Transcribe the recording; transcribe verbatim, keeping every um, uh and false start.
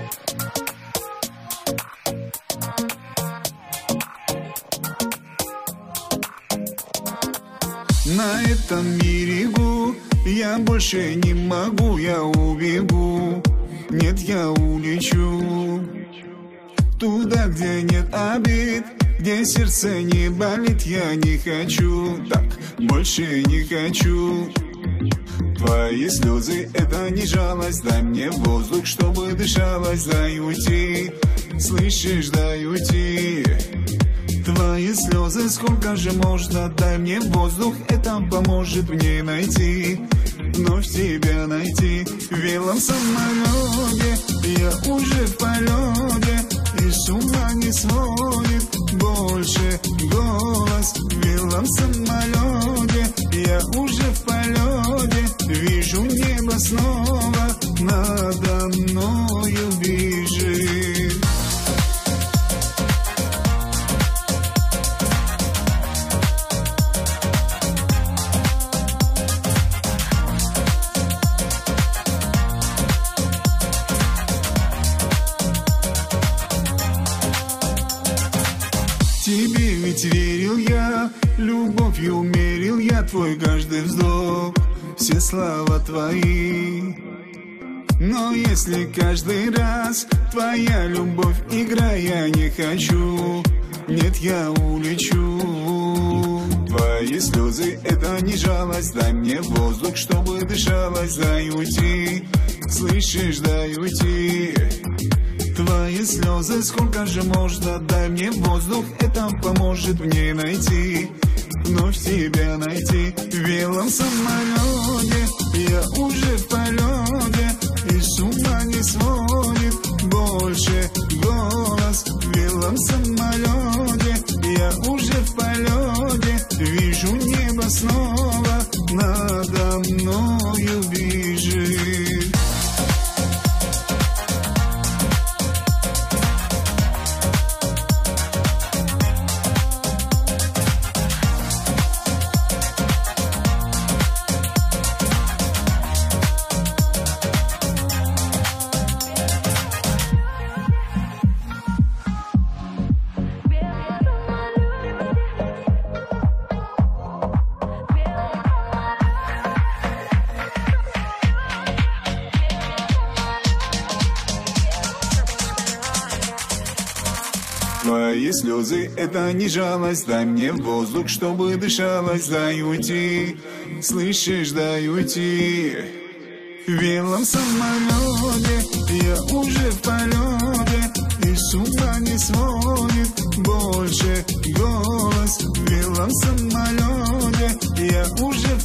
На этом берегу я больше не могу, я убегу. Нет, я улечу туда, где нет обид, где сердце не болит. Я не хочу, так больше не хочу. Твои слезы — это не жалость. Дай мне воздух, чтобы дышалось. Дай уйти, слышишь, дай уйти. Твои слезы, сколько же можно? Дай мне воздух, это поможет мне найти, вновь тебя найти. В белом самолете я уже в полете, и с ума не сводит больше голос. В белом самолете я уже в полете, вижу небо снова надо мною бежит. Тебе ведь верил я, любовью мерил я твой каждый вздох, все слова твои. Но если каждый раз твоя любовь игра, я не хочу, нет, я улечу. Твои слезы — это не жалость. Дай мне воздух, чтобы дышалось. Дай уйти, слышишь, дай уйти. Твои слезы, сколько же можно? Дай мне воздух, это поможет мне найти, вновь тебя найти. В белом самолете я уже в полете, и с ума не сводит больше голос. В белом самолете я уже в полете, вижу небо снова надо мною бежит. Твои слезы — это не жалость. Дай мне воздух, чтобы дышалось. Дай уйти, слышишь, дай уйти. В белом самолете я уже в полете, и с ума не сводит больше голос. В белом самолете я уже